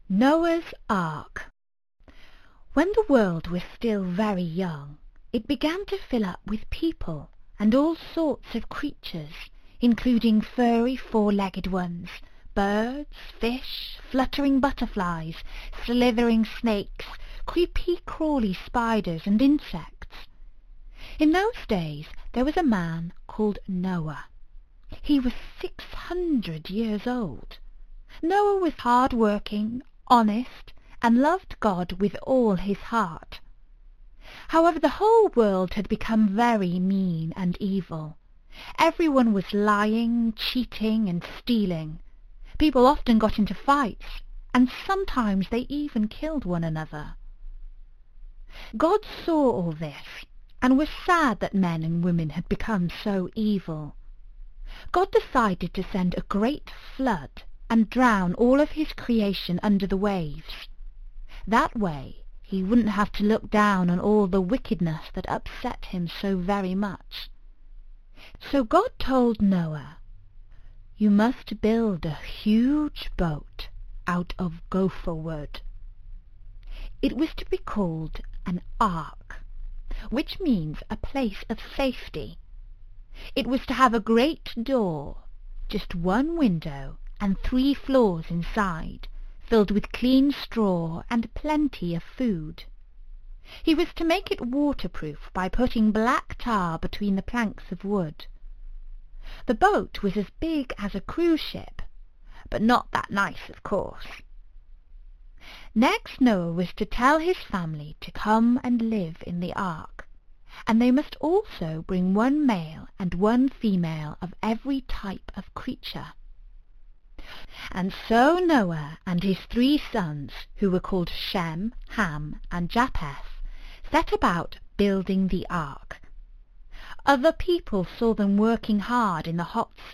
Noah's Ark. When the world was still very young, it began to fill up with people and all sorts of creatures, including furry four-legged ones, birds, fish, fluttering butterflies, slithering snakes, creepy-crawly spiders and insects. In those days there was a man called Noah. He was 600 years old. Noah was hard-working, honest, and loved God with all his heart. However, the whole world had become very mean and evil. Everyone was lying, cheating, and stealing. People often got into fights, and sometimes they even killed one another. God saw all this, and was sad that men and women had become so evil. God decided to send a great flood and drown all of his creation under the waves. That way he wouldn't have to look down on all the wickedness that upset him so very much. So God told Noah, "You must build a huge boat out of gopher wood." It was to be called an ark, which means a place of safety. It was to have a great door, just one window, and 3 floors inside, filled with clean straw and plenty of food. He was to make it waterproof by putting black tar between the planks of wood. The boat was as big as a cruise ship, but not that nice, of course. Next, Noah was to tell his family to come and live in the ark, and they must also bring 1 male and 1 female of every type of creature. And so Noah and his 3 sons, who were called Shem, Ham, and Japheth, set about building the ark. Other people saw them working hard in the hot